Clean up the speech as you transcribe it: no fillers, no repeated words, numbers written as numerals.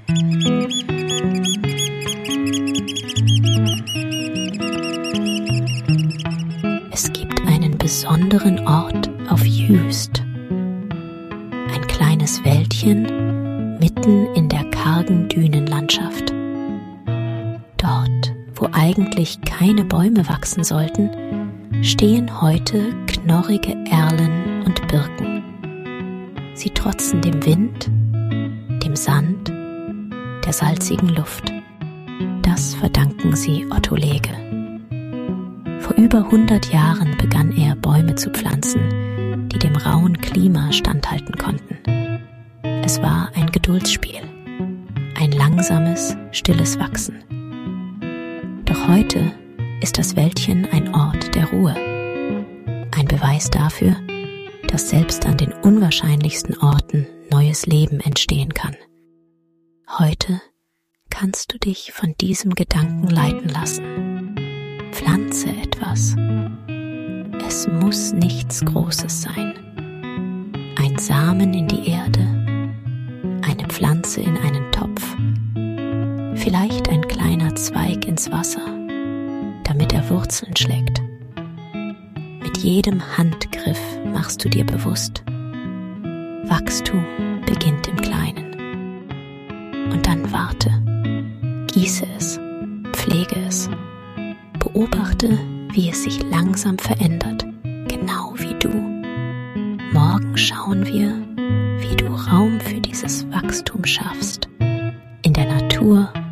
Es gibt einen besonderen Ort auf Jüst. Ein kleines Wäldchen mitten in der kargen Dünenlandschaft. Dort, wo eigentlich keine Bäume wachsen sollten, stehen heute knorrige Erlen und Birken. Sie trotzen dem Wind, dem Sand, der salzigen Luft. Das verdanken sie Otto Lege. Vor über 100 Jahren begann er, Bäume zu pflanzen, die dem rauen Klima standhalten konnten. Es war ein Geduldsspiel, ein langsames, stilles Wachsen. Doch heute ist das Wäldchen ein Ort der Ruhe. Ein Beweis dafür, dass selbst an den unwahrscheinlichsten Orten neues Leben entstehen kann. Heute kannst du dich von diesem Gedanken leiten lassen. Pflanze etwas. Es muss nichts Großes sein. Ein Samen in die Erde, eine Pflanze in einen Topf, vielleicht ein kleiner Zweig ins Wasser, damit er Wurzeln schlägt. Mit jedem Handgriff machst du dir bewusst, Wachstum beginnt im Kleinen. Und dann warte, gieße es, pflege es, beobachte, wie es sich langsam verändert, genau wie du. Morgen schauen wir, wie du Raum für dieses Wachstum schaffst, in der Natur